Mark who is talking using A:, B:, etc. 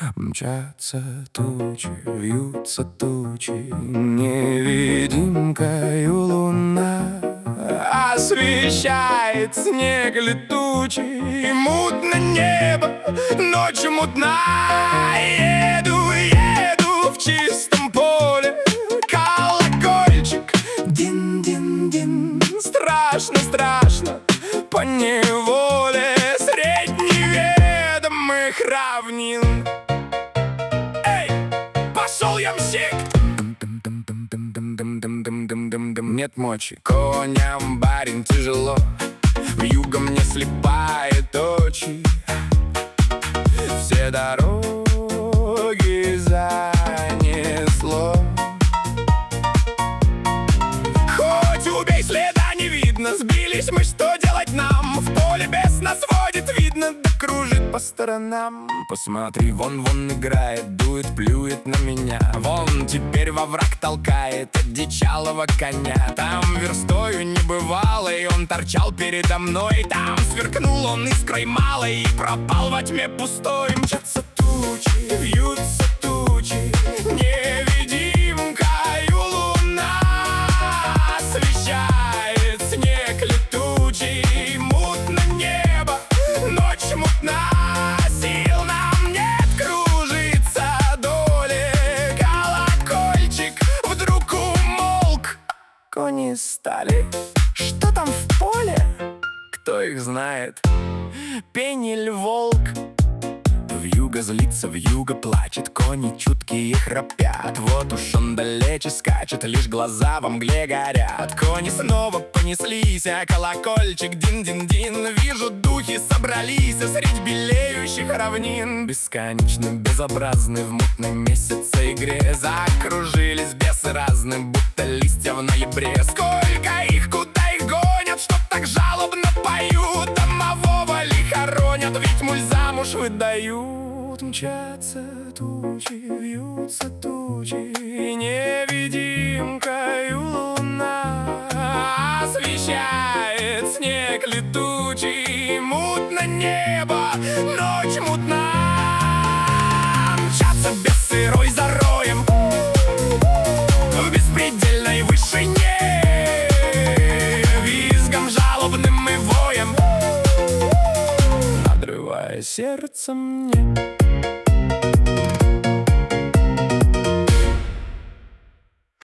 A: Мчатся тучи, вьются тучи, невидимкою луна освещает снег летучий. Мутно небо, ночь мутна. Еду в чистом поле, колокольчик дин-дин-дин. Страшно, страшно, поневоле средь неведомых равнин. Эй, пошел ямщик! Нет мочи, коням, барин, тяжело. Вьюга мне слепает очи. Все дороги занесло. Хоть убей, следа не видно. Сбились мы, что делать нам? В поле без нас водит, видно, да кружит по сторонам. Посмотри, вон играет, дует, плюет на меня. Вон теперь во враг толкает одичалого коня. Там верстою не бывало, и он торчал передо мной. Там сверкнул он искрой малой и пропал во тьме пустой. Мчатся тучи, вьются тучи, невидимкою луна освещает снег летучий. Мутно небо, ночь мутна. Сил нам нет кружиться доле. Колокольчик вдруг умолк. Кони стали. Что там в поле? Кто их знает? Пень или волк? Вьюга злится, вьюга плачет, кони чуткие храпят. Вот уж он далече скачет, лишь глаза во мгле горят. Кони снова понеслись, а колокольчик дин-дин-дин. Вижу, духи собрались средь белеющих равнин. Бесконечно безобразны в мутной месяце игре. Закружились бесы разные, будто листья в ноябре. Сколько их, куда их гонят, что так жалобно поют? Домового ли хоронят, ведь муль замуж выдают. Мчатся тучи, вьются тучи, невидимкою луна освещает снег летучий. Мутно небо, ночь мутна. Мчатся бесы рой за роем в беспредельной вышине, визгом жалобным и воем, надрывая сердце мне.